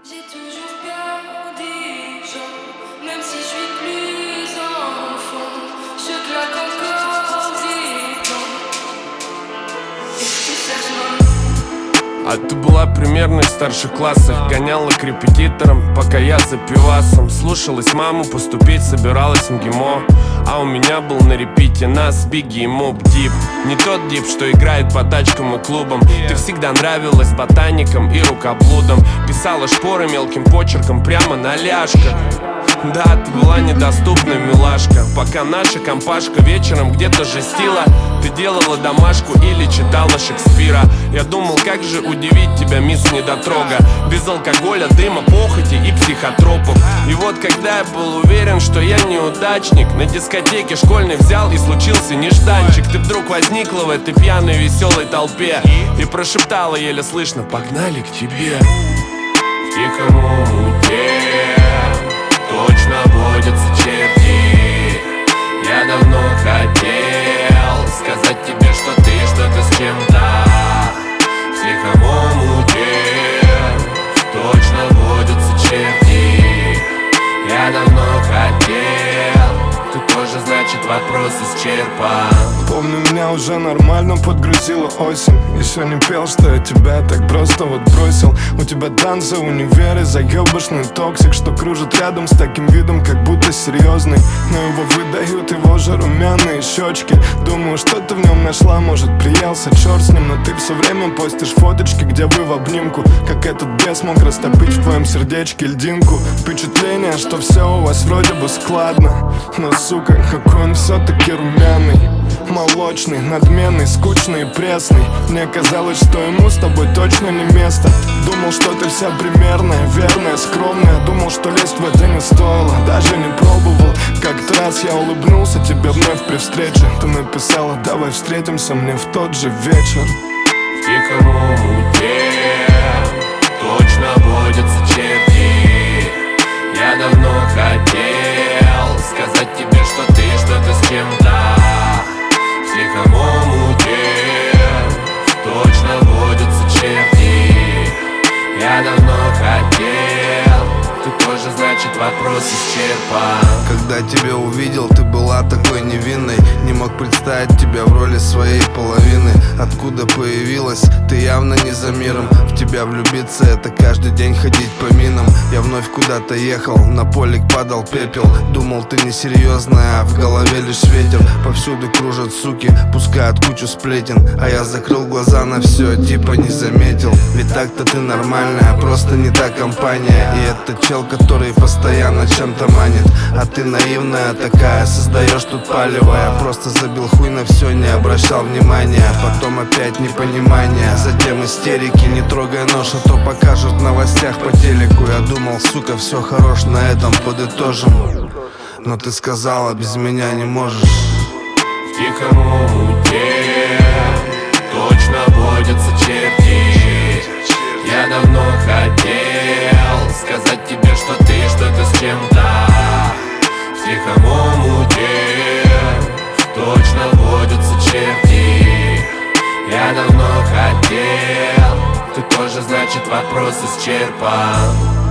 J'ai toujours peur des gens, même si je suis plus enfant, je claque encore des plans. Et tu cherches mon... А ты была примерно в старших классах. Гоняла к репетиторам, пока я за пивасом. Слушалась маму, поступить собиралась в МГИМО. А у меня был на репите нас Бигги и Моб Дип. Не тот дип, что играет по тачкам и клубам. Ты всегда нравилась ботаникам и рукоблудам. Писала шпоры мелким почерком прямо на ляжках. Да, ты была недоступна, милашка. Пока наша компашка вечером где-то жестила, ты делала домашку или читала Шекспира. Я думал, как же удивить тебя, мисс недотрога. Без алкоголя, дыма, похоти и психотропов. И вот когда я был уверен, что я неудачник, на дискотеке школьной взял и случился нежданчик. Ты вдруг возникла в этой пьяной веселой толпе и прошептала еле слышно: погнали к тебе. В тихом омуте точно водятся черти. Я давно хотел сказать тебе, что ты что-то с чем-то. В тихом омуте точно водятся черти. Я давно хотел. Ты тоже, значит, вопрос исчерпан. Помню, меня уже нормально подгрузила осень. Еще не пел, что я тебя так просто вот бросил. У тебя танцы, универы, заебышный токсик, что кружит рядом с таким видом, как будто серьезный. Но его выдают его же румяные щечки. Думаю, что ты в нем нашла, может приелся, черт с ним. Но ты все время постишь фоточки, где вы в обнимку. Как этот бес мог растопить в твоем сердечке льдинку. Впечатление, что все у вас вроде бы складно. Но, сука, какой он все-таки румяный. Молочный, надменный, скучный и пресный. Мне казалось, что ему с тобой точно не место. Думал, что ты вся примерная, верная, скромная. Думал, что лезть в это не стоило, даже не пробовал. Как-то раз я улыбнулся тебе вновь при встрече. Ты написала: давай встретимся мне в тот же вечер. В тихом омуте точно водятся черти. Я давно хотел сказать тебе, что ты что-то с чем-то. В тихом омуте точно водятся черти. Я давно хотел. Ты тоже, значит, вопрос исчерпан. Когда тебя увидел, ты была такой невинной. Не мог представить тебя в роли своей половины. Откуда появилась, ты явно не за миром. В тебя влюбиться — это каждый день ходить по минам. Я вновь куда-то ехал, на полик падал пепел. Думал, ты несерьезная, а в голове лишь ветер. Повсюду кружат суки, пускают кучу сплетен. А я закрыл глаза на все, типа не заметил. Ведь так-то ты нормальная, просто не та компания. И это чел, который постоянно чем-то манит. А ты наивная такая, создаешь тут палево. Я просто забил хуй на все, не обращал внимания. Потом опять непонимание, затем истерики. Не трогай нож, а то покажут в новостях по телеку. Я думал, сука, все хорош, на этом подытожим. Но ты сказала, без меня не можешь. В тихом омуте точно водятся черти. Я давно хотел сказать тебе, что ты что-то с чем-то. В тихом омуте точно водятся черти. Я давно хотел. Ты тоже, значит, вопрос исчерпан.